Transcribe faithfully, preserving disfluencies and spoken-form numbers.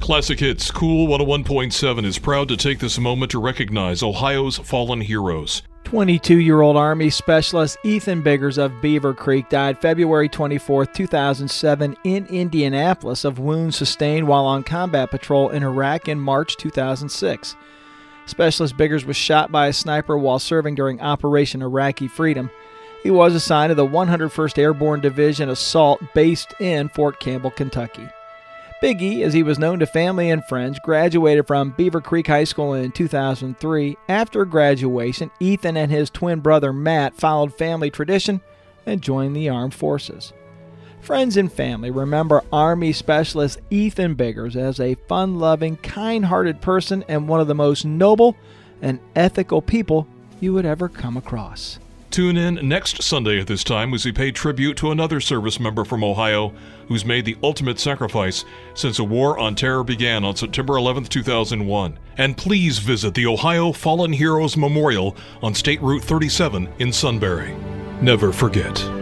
Classic Hits Cool one oh one point seven is proud to take this moment to recognize Ohio's fallen heroes. twenty-two-year-old Army Specialist Ethan Biggers of Beaver Creek died February twenty-fourth, two thousand seven in Indianapolis of wounds sustained while on combat patrol in Iraq in March two thousand six. Specialist Biggers was shot by a sniper while serving during Operation Iraqi Freedom. He was assigned to the one hundred first Airborne Division Assault based in Fort Campbell, Kentucky. Biggie, as he was known to family and friends, graduated from Beaver Creek High School in two thousand three. After graduation, Ethan and his twin brother Matt followed family tradition and joined the armed forces. Friends and family remember Army Specialist Ethan Biggers as a fun-loving, kind-hearted person and one of the most noble and ethical people you would ever come across. Tune in next Sunday at this time as we pay tribute to another service member from Ohio who's made the ultimate sacrifice since a war on terror began on September eleventh, two thousand one. And please visit the Ohio Fallen Heroes Memorial on State Route thirty-seven in Sunbury. Never forget.